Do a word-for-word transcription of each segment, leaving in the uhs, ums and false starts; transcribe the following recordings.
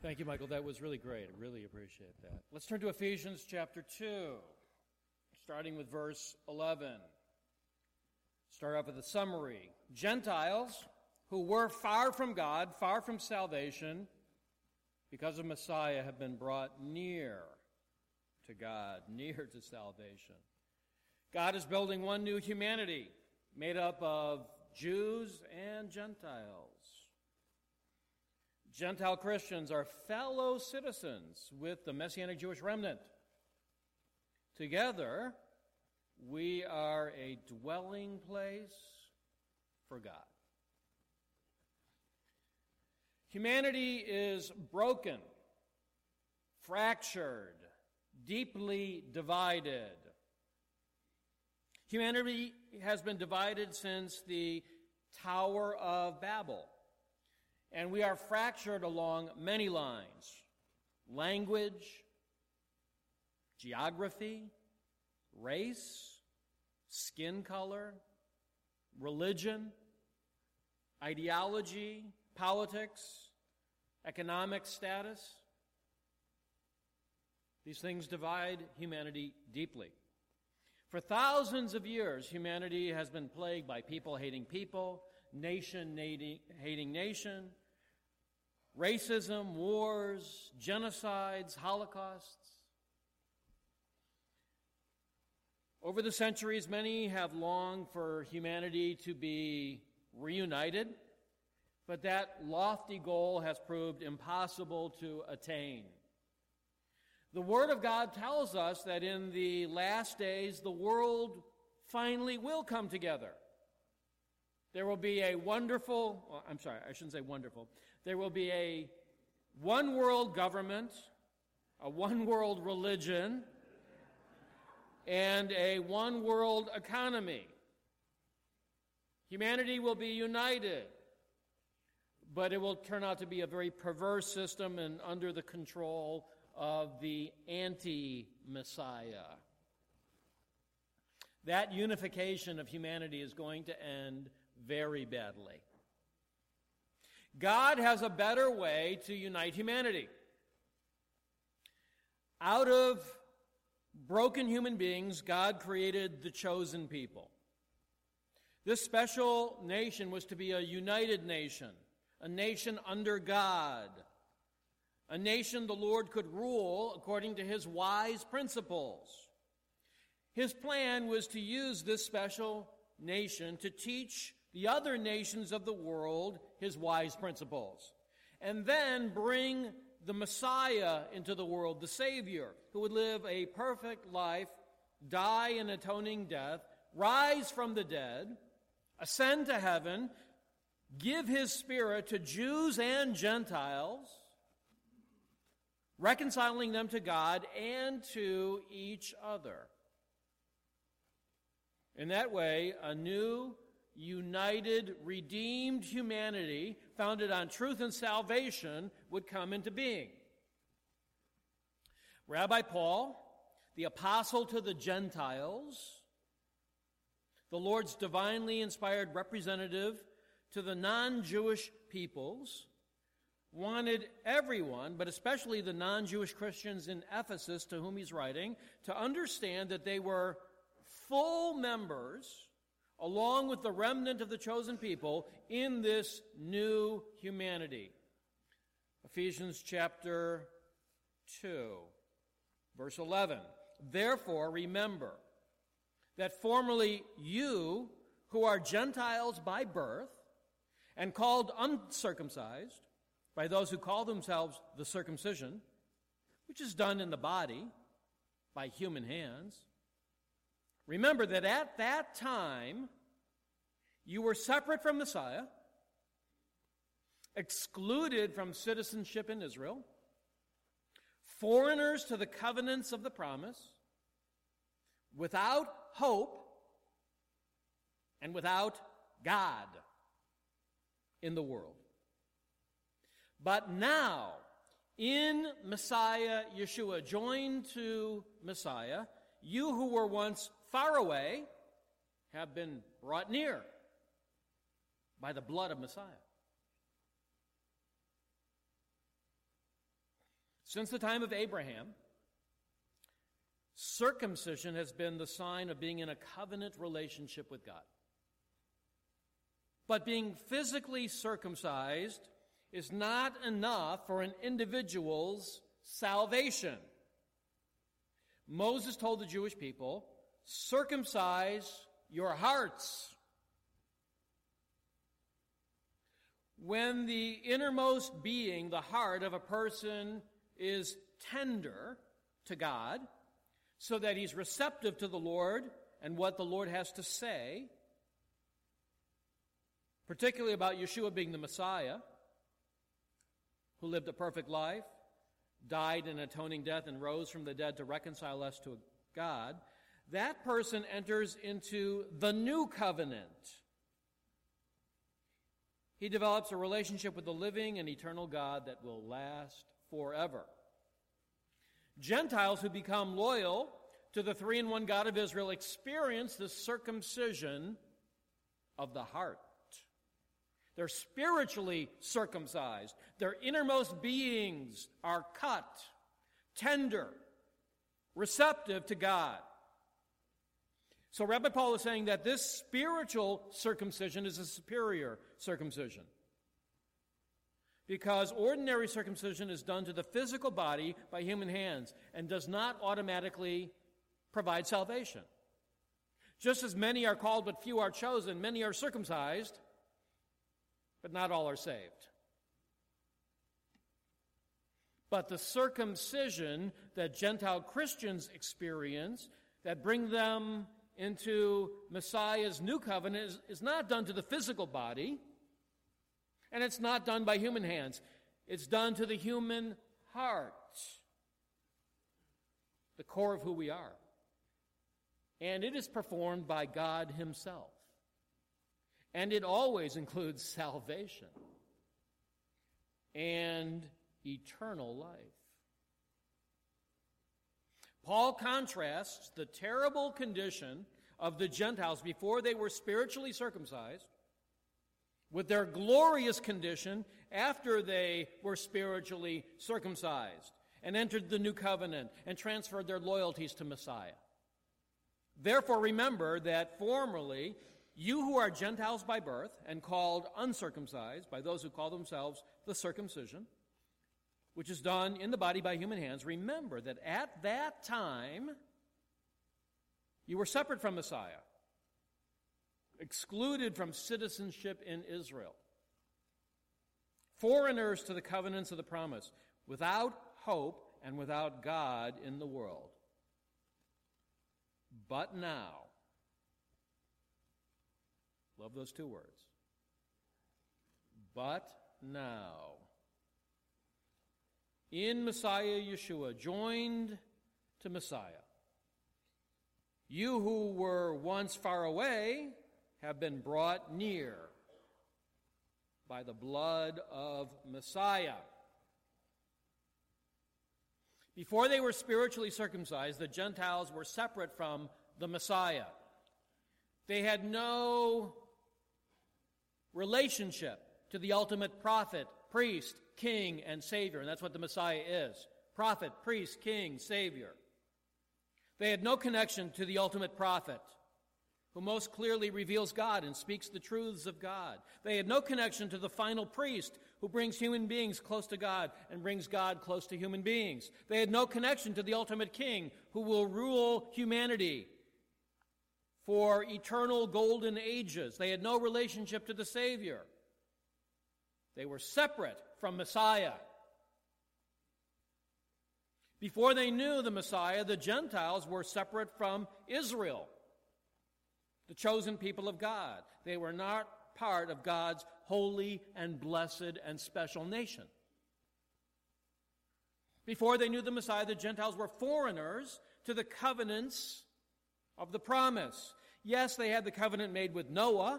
Thank you, Michael. That was really great. I really appreciate that. Let's turn to Ephesians chapter two, starting with verse eleven. Start off with a summary. Gentiles who were far from God, far from salvation, because of Messiah, have been brought near to God, near to salvation. God is building one new humanity made up of Jews and Gentiles. Gentile Christians are fellow citizens with the Messianic Jewish remnant. Together, we are a dwelling place for God. Humanity is broken, fractured, deeply divided. Humanity has been divided since the Tower of Babel. And we are fractured along many lines: language, geography, race, skin color, religion, ideology, politics, economic status. These things divide humanity deeply. For thousands of years, humanity has been plagued by people hating people, nation hating nation, racism, wars, genocides, holocausts. Over the centuries, many have longed for humanity to be reunited, but that lofty goal has proved impossible to attain. The Word of God tells us that in the last days, the world finally will come together. There will be a wonderful, well, I'm sorry, I shouldn't say wonderful. There will be a one world government, a one world religion, and a one world economy. Humanity will be united, but it will turn out to be a very perverse system and under the control of the anti-Messiah. That unification of humanity is going to end very badly. God has a better way to unite humanity. Out of broken human beings, God created the chosen people. This special nation was to be a united nation, a nation under God, a nation the Lord could rule according to his wise principles. His plan was to use this special nation to teach the other nations of the world his wise principles, and then bring the Messiah into the world, the Savior, who would live a perfect life, die an atoning death, rise from the dead, ascend to heaven, give his Spirit to Jews and Gentiles, reconciling them to God and to each other. In that way, a new, united, redeemed humanity founded on truth and salvation would come into being. Rabbi Paul, the apostle to the Gentiles, the Lord's divinely inspired representative to the non-Jewish peoples, wanted everyone, but especially the non-Jewish Christians in Ephesus to whom he's writing, to understand that they were full members, along with the remnant of the chosen people, in this new humanity. Ephesians chapter two, verse eleven. Therefore, remember that formerly you, who are Gentiles by birth and called uncircumcised by those who call themselves the circumcision, which is done in the body by human hands, remember that at that time you were separate from Messiah, excluded from citizenship in Israel, foreigners to the covenants of the promise, without hope, and without God in the world. But now, in Messiah Yeshua, joined to Messiah, you who were once far away have been brought near by the blood of Messiah. Since the time of Abraham, circumcision has been the sign of being in a covenant relationship with God. But being physically circumcised is not enough for an individual's salvation. Moses told the Jewish people, circumcise your hearts. When the innermost being, the heart of a person, is tender to God, so that he's receptive to the Lord and what the Lord has to say, particularly about Yeshua being the Messiah, who lived a perfect life, died an atoning death, and rose from the dead to reconcile us to God, that person enters into the new covenant. He develops a relationship with the living and eternal God that will last forever. Gentiles who become loyal to the three-in-one God of Israel experience the circumcision of the heart. They're spiritually circumcised. Their innermost beings are cut, tender, receptive to God. So Rabbi Paul is saying that this spiritual circumcision is a superior circumcision, because ordinary circumcision is done to the physical body by human hands and does not automatically provide salvation. Just as many are called but few are chosen, many are circumcised, but not all are saved. But the circumcision that Gentile Christians experience, that bring them into Messiah's new covenant, is, is not done to the physical body, and it's not done by human hands. It's done to the human heart, the core of who we are. And it is performed by God himself. And it always includes salvation and eternal life. Paul contrasts the terrible condition of the Gentiles before they were spiritually circumcised with their glorious condition after they were spiritually circumcised and entered the new covenant and transferred their loyalties to Messiah. Therefore, remember that formerly you who are Gentiles by birth and called uncircumcised by those who call themselves the circumcision, which is done in the body by human hands, remember that at that time you were separate from Messiah, excluded from citizenship in Israel, foreigners to the covenants of the promise, without hope and without God in the world. But now, love those two words, but now, in Messiah Yeshua, joined to Messiah, you who were once far away have been brought near by the blood of Messiah. Before they were spiritually circumcised, the Gentiles were separate from the Messiah. They had no relationship to the ultimate prophet, priest, king, and Savior. And that's what the Messiah is. Prophet, priest, king, Savior. They had no connection to the ultimate prophet, who most clearly reveals God and speaks the truths of God. They had no connection to the final priest, who brings human beings close to God and brings God close to human beings. They had no connection to the ultimate king, who will rule humanity for eternal golden ages. They had no relationship to the Savior. They were separate from Messiah. Before they knew the Messiah, the Gentiles were separate from Israel, the chosen people of God. They were not part of God's holy and blessed and special nation. Before they knew the Messiah, the Gentiles were foreigners to the covenants of the promise. Yes, they had the covenant made with Noah,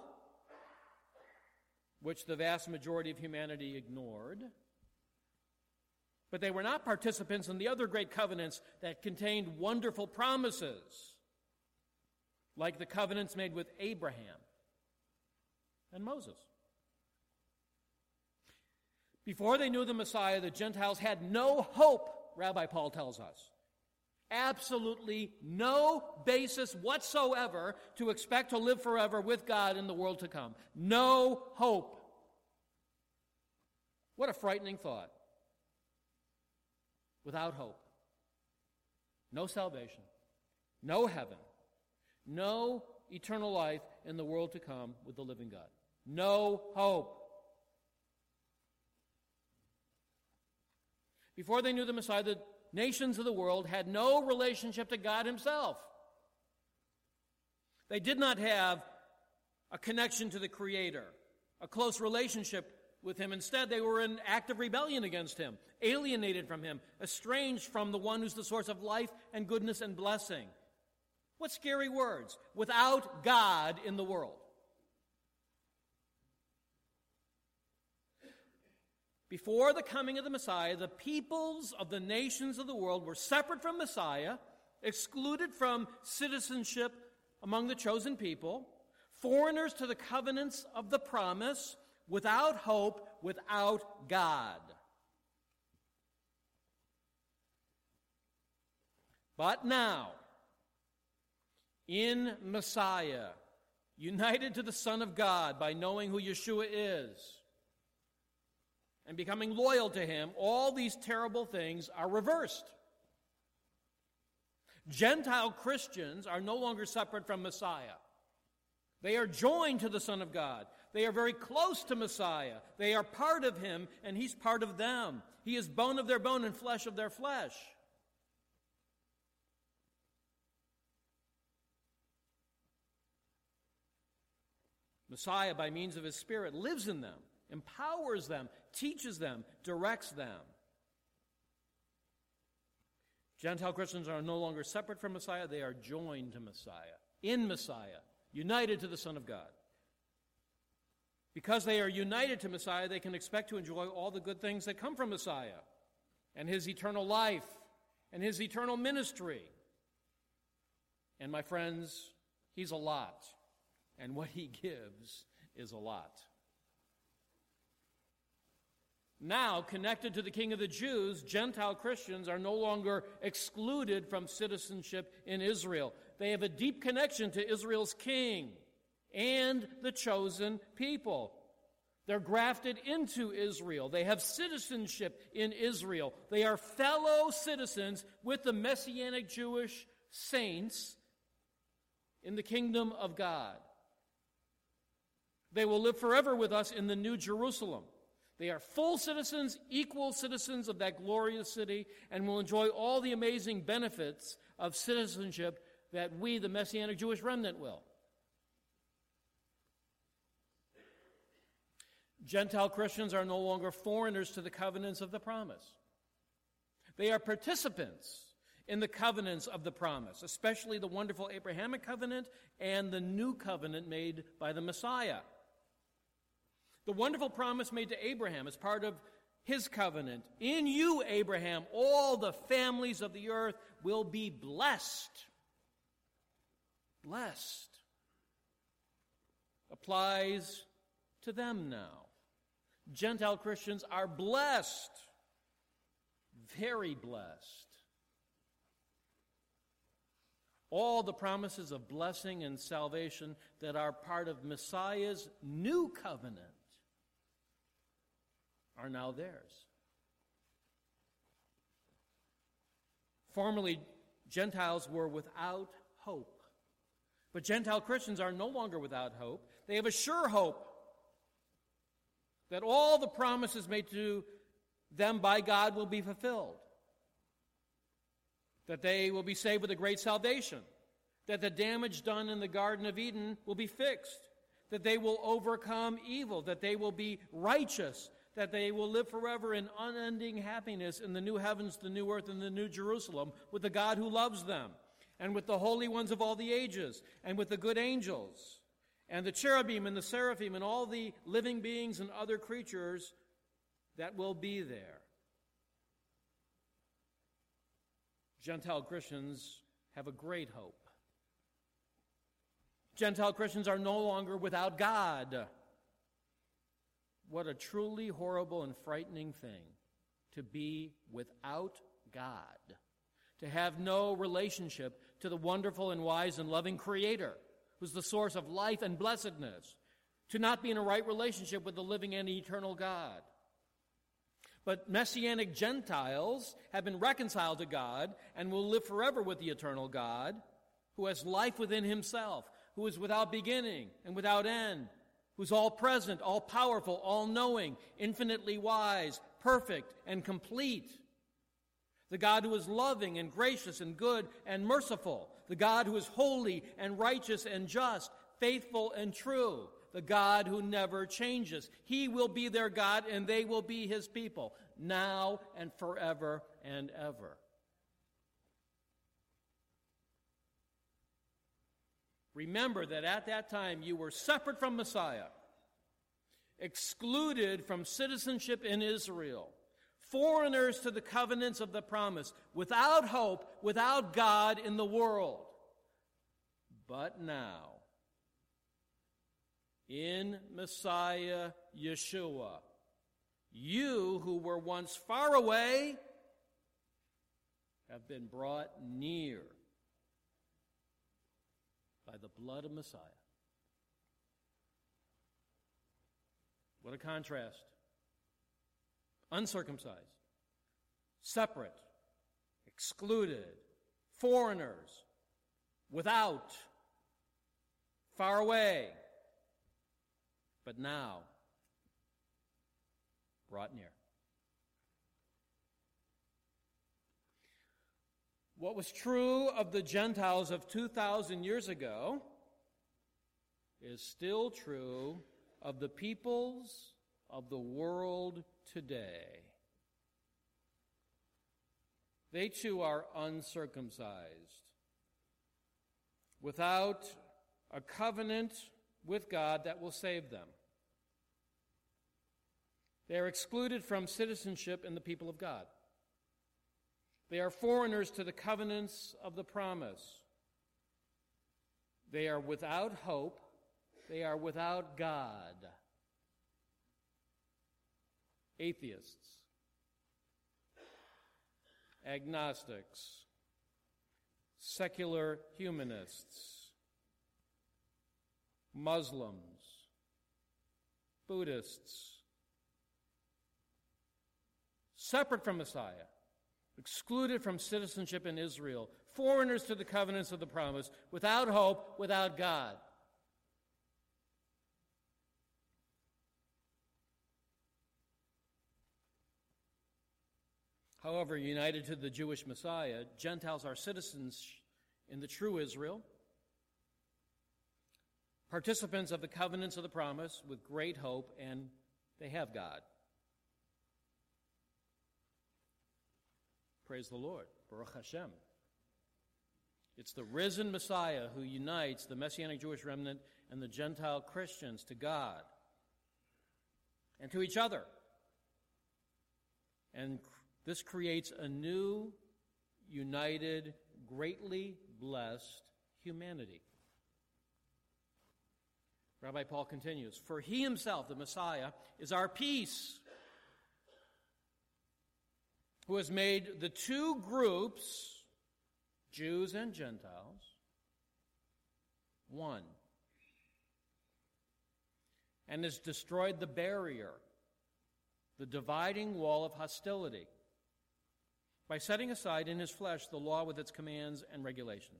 which the vast majority of humanity ignored. But they were not participants in the other great covenants that contained wonderful promises, like the covenants made with Abraham and Moses. Before they knew the Messiah, the Gentiles had no hope Rabbi Paul tells us. Absolutely no basis whatsoever to expect to live forever with God in the world to come. No hope. What a frightening thought. Without hope. No salvation. No heaven. No eternal life in the world to come with the living God. No hope. Before they knew the Messiah, the nations of the world had no relationship to God himself. They did not have a connection to the Creator, a close relationship with him. Instead, they were in active rebellion against him, alienated from him, estranged from the one who's the source of life and goodness and blessing. What scary words. Without God in the world. Before the coming of the Messiah, the peoples of the nations of the world were separate from Messiah, excluded from citizenship among the chosen people, foreigners to the covenants of the promise, without hope, without God. But now, in Messiah, united to the Son of God by knowing who Yeshua is, and becoming loyal to him, all these terrible things are reversed. Gentile Christians are no longer separate from Messiah. They are joined to the Son of God. They are very close to Messiah. They are part of him, and he's part of them. He is bone of their bone and flesh of their flesh. Messiah, by means of his Spirit, lives in them, empowers them, teaches them, directs them. Gentile Christians are no longer separate from Messiah. They are joined to Messiah, in Messiah, united to the Son of God. Because they are united to Messiah, they can expect to enjoy all the good things that come from Messiah and his eternal life and his eternal ministry. And my friends, he's a lot. And what he gives is a lot. Now, connected to the King of the Jews, Gentile Christians are no longer excluded from citizenship in Israel. They have a deep connection to Israel's king and the chosen people. They're grafted into Israel. They have citizenship in Israel. They are fellow citizens with the Messianic Jewish saints in the kingdom of God. They will live forever with us in the New Jerusalem. They are full citizens, equal citizens of that glorious city, and will enjoy all the amazing benefits of citizenship that we, the Messianic Jewish remnant, will. Gentile Christians are no longer foreigners to the covenants of the promise. They are participants in the covenants of the promise, especially the wonderful Abrahamic covenant and the new covenant made by the Messiah. The wonderful promise made to Abraham as part of his covenant. In you, Abraham, all the families of the earth will be blessed. Blessed. Applies to them now. Gentile Christians are blessed. Very blessed. All the promises of blessing and salvation that are part of Messiah's new covenant are now theirs. Formerly, Gentiles were without hope. But Gentile Christians are no longer without hope. They have a sure hope that all the promises made to them by God will be fulfilled. That they will be saved with a great salvation. That the damage done in the Garden of Eden will be fixed. That they will overcome evil. That they will be righteous. That they will live forever in unending happiness in the new heavens, the new earth, and the new Jerusalem with the God who loves them, and with the holy ones of all the ages, and with the good angels, and the cherubim and the seraphim, and all the living beings and other creatures that will be there. Gentile Christians have a great hope. Gentile Christians are no longer without God. What a truly horrible and frightening thing to be without God, to have no relationship to the wonderful and wise and loving Creator, who's the source of life and blessedness, to not be in a right relationship with the living and eternal God. But Messianic Gentiles have been reconciled to God and will live forever with the eternal God, who has life within himself, who is without beginning and without end, who's all-present, all-powerful, all-knowing, infinitely wise, perfect, and complete. The God who is loving and gracious and good and merciful. The God who is holy and righteous and just, faithful and true. The God who never changes. He will be their God and they will be his people, now and forever and ever. Remember that at that time you were separate from Messiah, excluded from citizenship in Israel, foreigners to the covenants of the promise, without hope, without God in the world. But now, in Messiah Yeshua, you who were once far away have been brought near by the blood of Messiah. What a contrast. Uncircumcised, separate, excluded, foreigners, without, far away, but now brought near. What was true of the Gentiles of two thousand years ago is still true of the peoples of the world today. They too are uncircumcised, without a covenant with God that will save them. They are excluded from citizenship in the people of God. They are foreigners to the covenants of the promise. They are without hope. They are without God. Atheists, agnostics, secular humanists, Muslims, Buddhists, separate from Messiah, excluded from citizenship in Israel, foreigners to the covenants of the promise, without hope, without God. However, united to the Jewish Messiah, Gentiles are citizens in the true Israel, participants of the covenants of the promise with great hope, and they have God. Praise the Lord. Baruch Hashem. It's the risen Messiah who unites the Messianic Jewish remnant and the Gentile Christians to God and to each other. And this creates a new, united, greatly blessed humanity. Rabbi Paul continues, "For he himself, the Messiah, is our peace, who has made the two groups, Jews and Gentiles, one, and has destroyed the barrier, the dividing wall of hostility, by setting aside in his flesh the law with its commands and regulations."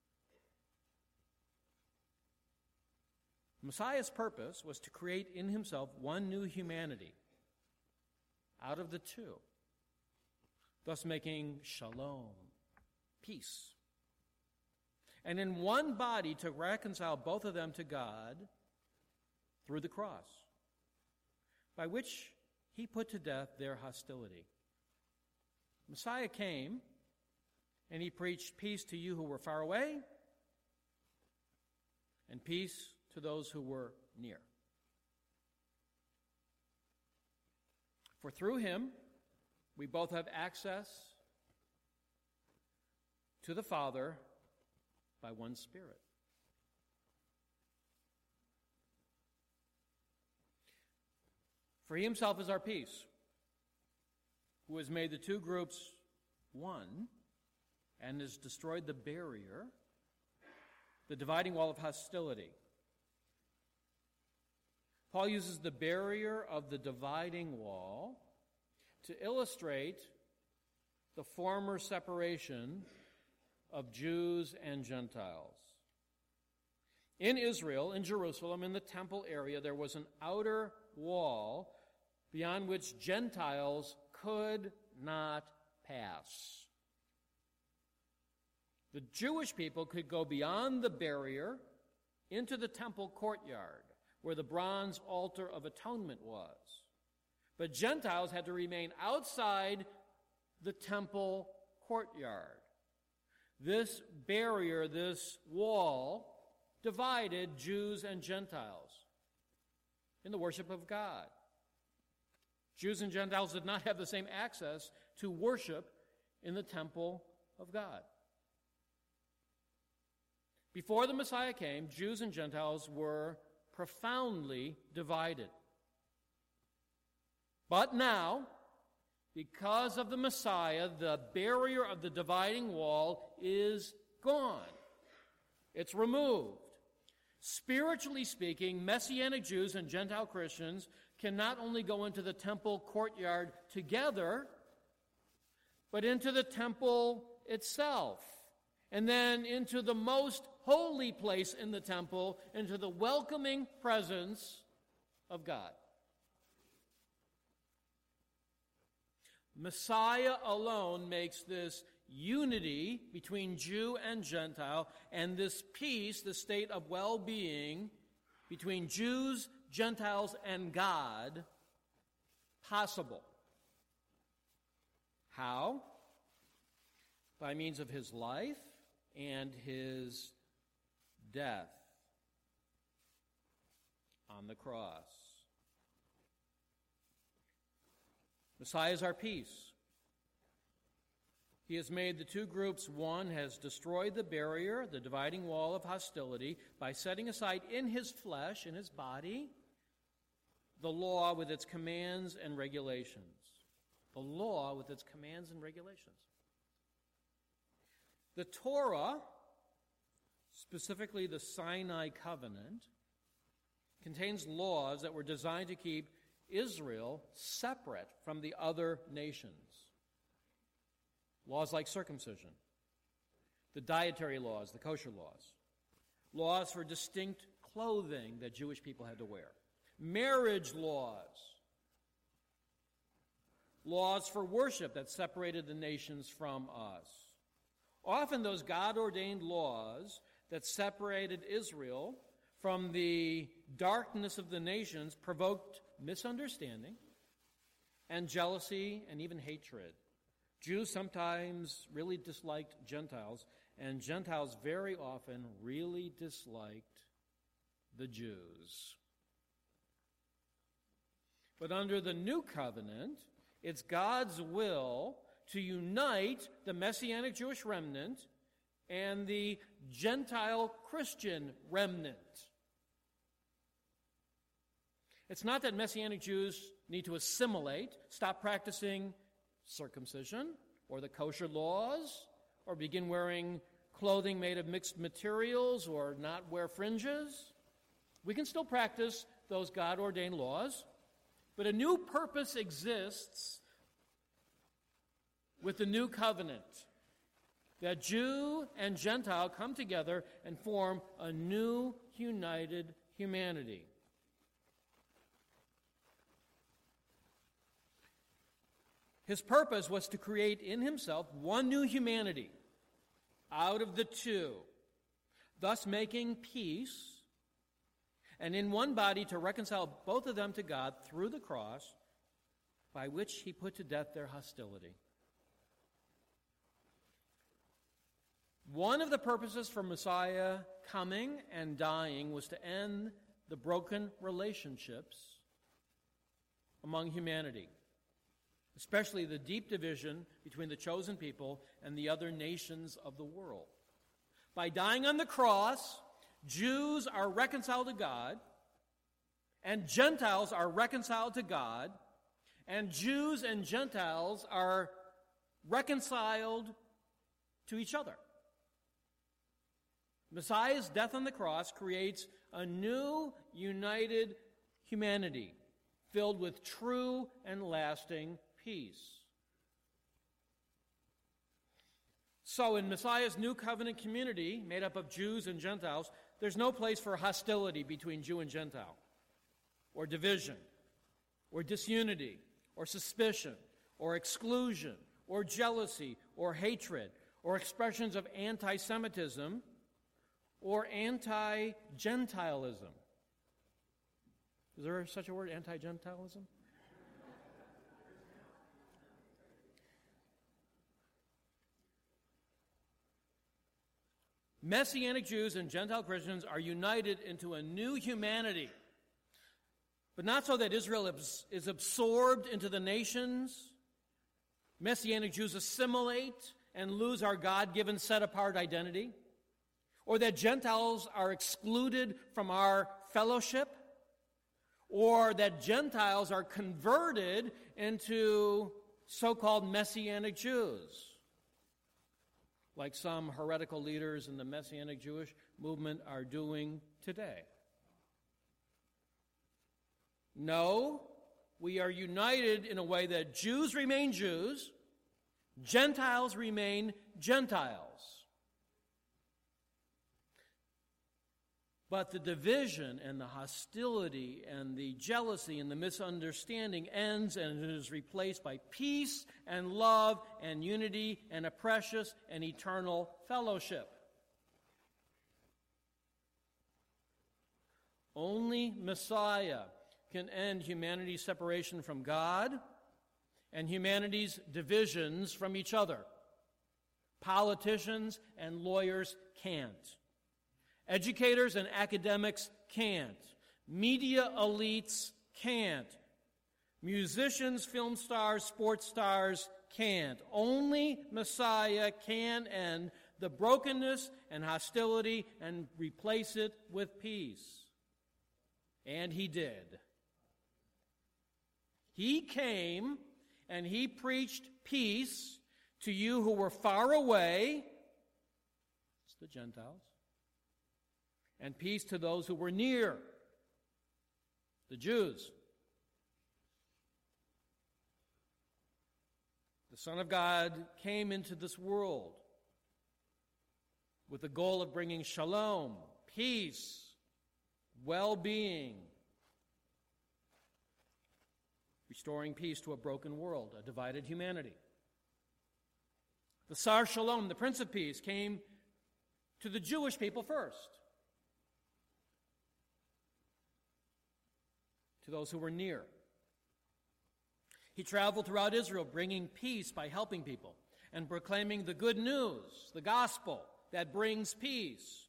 Messiah's purpose was to create in himself one new humanity out of the two, thus making shalom, peace, and in one body to reconcile both of them to God through the cross, by which he put to death their hostility. Messiah came, and he preached peace to you who were far away, and peace to those who were near. For through him, we both have access to the Father by one Spirit. For he himself is our peace, who has made the two groups one and has destroyed the barrier, the dividing wall of hostility. Paul uses the barrier of the dividing wall to illustrate the former separation of Jews and Gentiles. In Israel, in Jerusalem, in the temple area, there was an outer wall beyond which Gentiles could not pass. The Jewish people could go beyond the barrier into the temple courtyard, where the bronze altar of atonement was. But Gentiles had to remain outside the temple courtyard. This barrier, this wall, divided Jews and Gentiles in the worship of God. Jews and Gentiles did not have the same access to worship in the temple of God. Before the Messiah came, Jews and Gentiles were profoundly divided. But now, because of the Messiah, the barrier of the dividing wall is gone. It's removed. Spiritually speaking, Messianic Jews and Gentile Christians can not only go into the temple courtyard together, but into the temple itself, and then into the most holy place in the temple, into the welcoming presence of God. Messiah alone makes this unity between Jew and Gentile, and this peace, the state of well-being between Jews, Gentiles, and God, possible. How? By means of his life and his death on the cross. Messiah is our peace. He has made the two groups one, has destroyed the barrier, the dividing wall of hostility, by setting aside in his flesh, in his body, the law with its commands and regulations. The law with its commands and regulations. The Torah, specifically the Sinai covenant, contains laws that were designed to keep Israel separate from the other nations. Laws like circumcision, the dietary laws, the kosher laws, laws for distinct clothing that Jewish people had to wear, marriage laws, laws for worship that separated the nations from us. Often those God-ordained laws that separated Israel from the darkness of the nations provoked misunderstanding and jealousy and even hatred. Jews sometimes really disliked Gentiles, and Gentiles very often really disliked the Jews. But under the new covenant, it's God's will to unite the Messianic Jewish remnant and the Gentile Christian remnant. It's not that Messianic Jews need to assimilate, stop practicing circumcision or the kosher laws, or begin wearing clothing made of mixed materials, or not wear fringes. We can still practice those God-ordained laws, but a new purpose exists with the new covenant, that Jew and Gentile come together and form a new united humanity. His purpose was to create in himself one new humanity out of the two, thus making peace, and in one body to reconcile both of them to God through the cross, by which he put to death their hostility. One of the purposes for Messiah coming and dying was to end the broken relationships among humanity, especially the deep division between the chosen people and the other nations of the world. By dying on the cross, Jews are reconciled to God, and Gentiles are reconciled to God, and Jews and Gentiles are reconciled to each other. Messiah's death on the cross creates a new, united humanity filled with true and lasting peace. So in Messiah's new covenant community, made up of Jews and Gentiles, there's no place for hostility between Jew and Gentile, or division, or disunity, or suspicion, or exclusion, or jealousy, or hatred, or expressions of anti-Semitism, or anti-Gentilism. Is there such a word, anti-Gentilism? Messianic Jews and Gentile Christians are united into a new humanity, but not so that Israel is absorbed into the nations. Messianic Jews assimilate and lose our God-given set-apart identity, or that Gentiles are excluded from our fellowship, or that Gentiles are converted into so-called Messianic Jews, like some heretical leaders in the Messianic Jewish movement are doing today. No, we are united in a way that Jews remain Jews, Gentiles remain Gentiles. But the division and the hostility and the jealousy and the misunderstanding ends and is replaced by peace and love and unity and a precious and eternal fellowship. Only Messiah can end humanity's separation from God and humanity's divisions from each other. Politicians and lawyers can't. Educators and academics can't. Media elites can't. Musicians, film stars, sports stars can't. Only Messiah can end the brokenness and hostility and replace it with peace. And he did. He came and he preached peace to you who were far away, it's the Gentiles, and peace to those who were near, the Jews. The Son of God came into this world with the goal of bringing shalom, peace, well-being, restoring peace to a broken world, a divided humanity. The Sar Shalom, the Prince of Peace, came to the Jewish people first, to those who were near. He traveled throughout Israel, bringing peace by helping people and proclaiming the good news, the gospel that brings peace.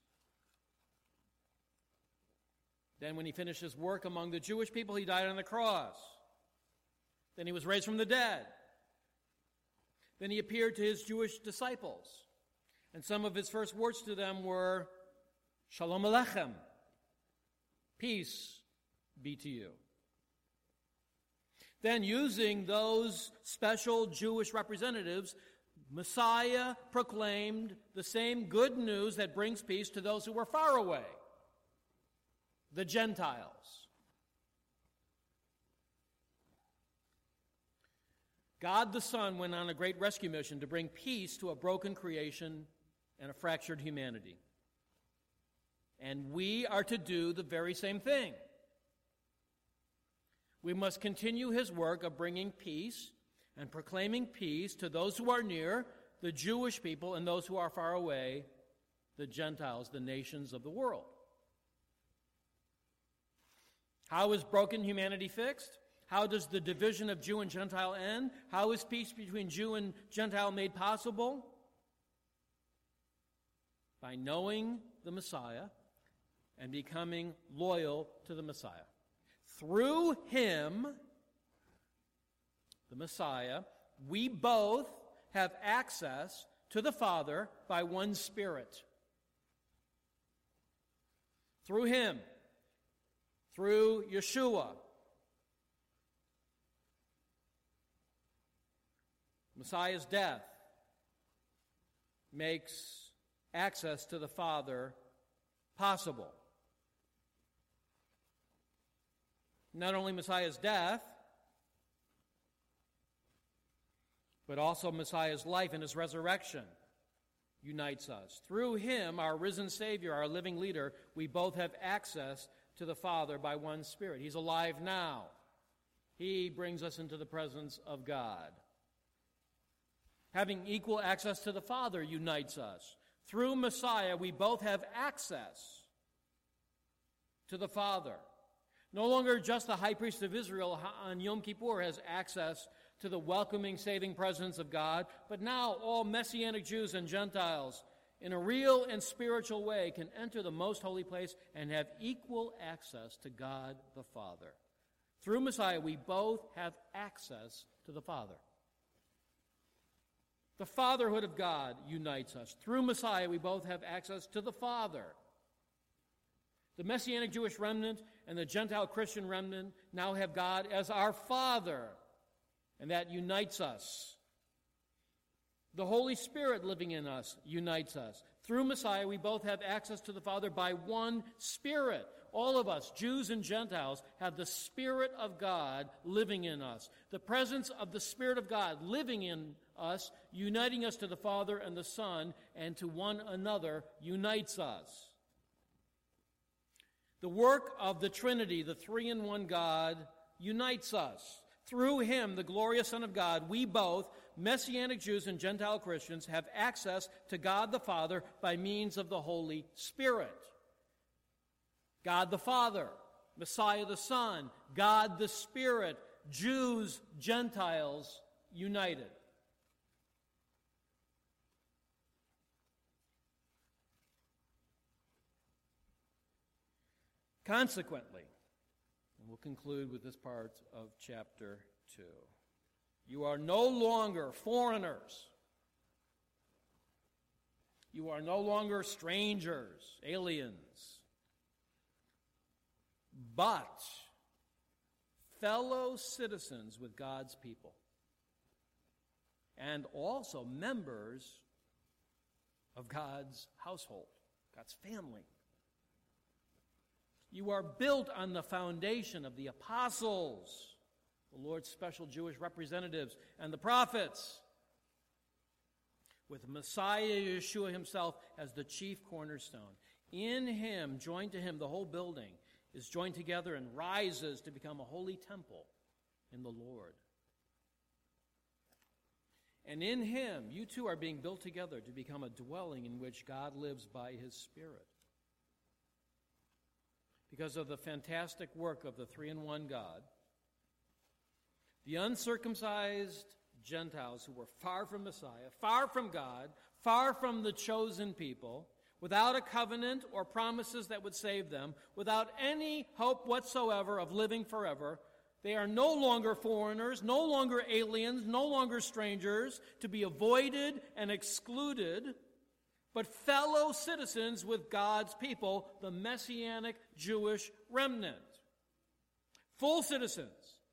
Then when he finished his work among the Jewish people, he died on the cross. Then he was raised from the dead. Then he appeared to his Jewish disciples. And some of his first words to them were, Shalom Aleichem, peace be to you. Then, using those special Jewish representatives, Messiah proclaimed the same good news that brings peace to those who were far away, the Gentiles. God the Son went on a great rescue mission to bring peace to a broken creation and a fractured humanity. And we are to do the very same thing. We must continue his work of bringing peace and proclaiming peace to those who are near, the Jewish people, and those who are far away, the Gentiles, the nations of the world. How is broken humanity fixed? How does the division of Jew and Gentile end? How is peace between Jew and Gentile made possible? By knowing the Messiah and becoming loyal to the Messiah. Through him, the Messiah, we both have access to the Father by one Spirit. Through him, through Yeshua, Messiah's death makes access to the Father possible. Not only Messiah's death, but also Messiah's life and his resurrection unites us. Through him, our risen Savior, our living leader, we both have access to the Father by one Spirit. He's alive now. He brings us into the presence of God. Having equal access to the Father unites us. Through Messiah, we both have access to the Father. No longer just the high priest of Israel on Yom Kippur has access to the welcoming, saving presence of God, but now all Messianic Jews and Gentiles, in a real and spiritual way, can enter the most holy place and have equal access to God the Father. Through Messiah, we both have access to the Father. The fatherhood of God unites us. Through Messiah, we both have access to the Father. The Messianic Jewish remnant and the Gentile Christian remnant now have God as our Father, and that unites us. The Holy Spirit living in us unites us. Through Messiah, we both have access to the Father by one Spirit. All of us, Jews and Gentiles, have the Spirit of God living in us. The presence of the Spirit of God living in us, uniting us to the Father and the Son, and to one another, unites us. The work of the Trinity, the three-in-one God, unites us. Through him, the glorious Son of God, we both, Messianic Jews and Gentile Christians, have access to God the Father by means of the Holy Spirit. God the Father, Messiah the Son, God the Spirit, Jews, Gentiles, united. Consequently, and we'll conclude with this part of chapter two, you are no longer foreigners. You are no longer strangers, aliens, but fellow citizens with God's people, and also members of God's household, God's family. You are built on the foundation of the apostles, the Lord's special Jewish representatives, and the prophets, with Messiah Yeshua himself as the chief cornerstone. In him, joined to him, the whole building is joined together and rises to become a holy temple in the Lord. And in him, you too are being built together to become a dwelling in which God lives by his Spirit. Because of the fantastic work of the three-in-one God, the uncircumcised Gentiles who were far from Messiah, far from God, far from the chosen people, without a covenant or promises that would save them, without any hope whatsoever of living forever, they are no longer foreigners, no longer aliens, no longer strangers, to be avoided and excluded, but fellow citizens with God's people, the Messianic Jewish remnant. Full citizens.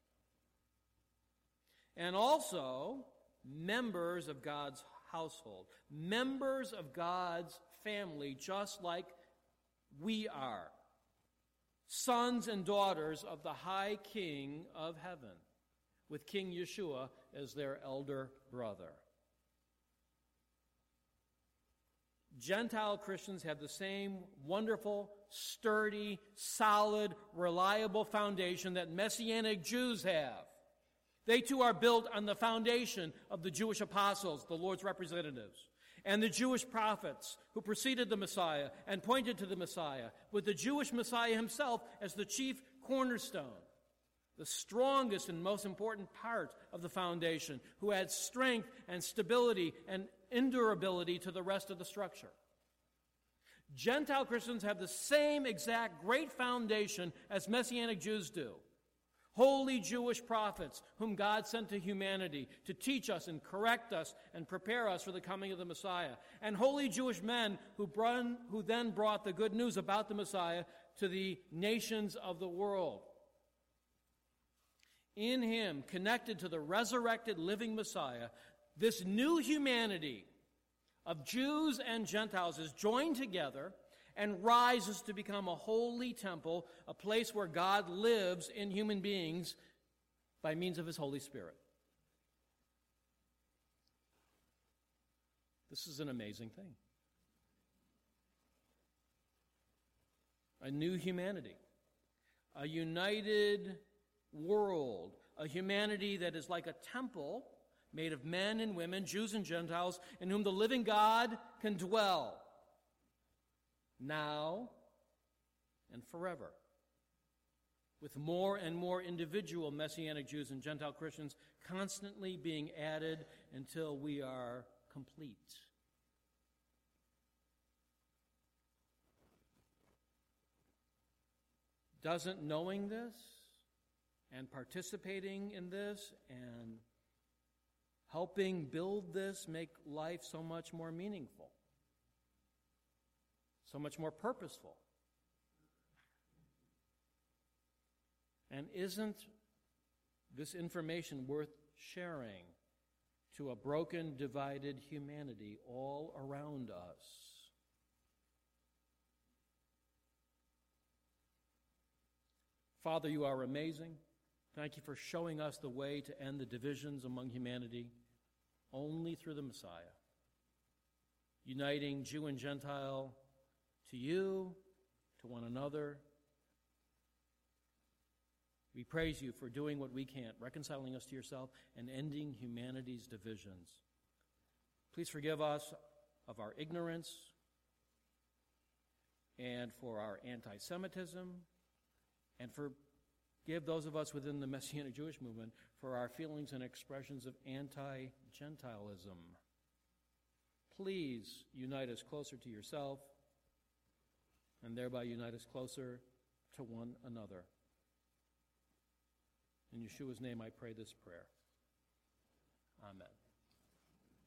And also members of God's household. Members of God's family, just like we are. Sons and daughters of the High King of heaven, with King Yeshua as their elder brother. Gentile Christians have the same wonderful, sturdy, solid, reliable foundation that Messianic Jews have. They too are built on the foundation of the Jewish apostles, the Lord's representatives, and the Jewish prophets who preceded the Messiah and pointed to the Messiah, with the Jewish Messiah himself as the chief cornerstone, the strongest and most important part of the foundation, who adds strength and stability and endurability to the rest of the structure. Gentile Christians have the same exact great foundation as Messianic Jews do. Holy Jewish prophets whom God sent to humanity to teach us and correct us and prepare us for the coming of the Messiah. And holy Jewish men who, brought, who then brought the good news about the Messiah to the nations of the world. In him, connected to the resurrected living Messiah, This new humanity of Jews and Gentiles is joined together and rises to become a holy temple, a place where God lives in human beings by means of his Holy Spirit. This is an amazing thing. A new humanity, a united world, a humanity that is like a temple made of men and women, Jews and Gentiles, in whom the living God can dwell now and forever, with more and more individual Messianic Jews and Gentile Christians constantly being added until we are complete. Doesn't knowing this and participating in this and helping build this make life so much more meaningful, so much more purposeful? And isn't this information worth sharing to a broken, divided humanity all around us? Father, you are amazing. Thank you for showing us the way to end the divisions among humanity only through the Messiah, uniting Jew and Gentile to you, to one another. We praise you for doing what we can't, reconciling us to yourself and ending humanity's divisions. Please forgive us of our ignorance and for our anti-Semitism, and forgive those of us within the Messianic Jewish movement for our feelings and expressions of anti-Gentilism. Please unite us closer to yourself and thereby unite us closer to one another. In Yeshua's name I pray this prayer. Amen.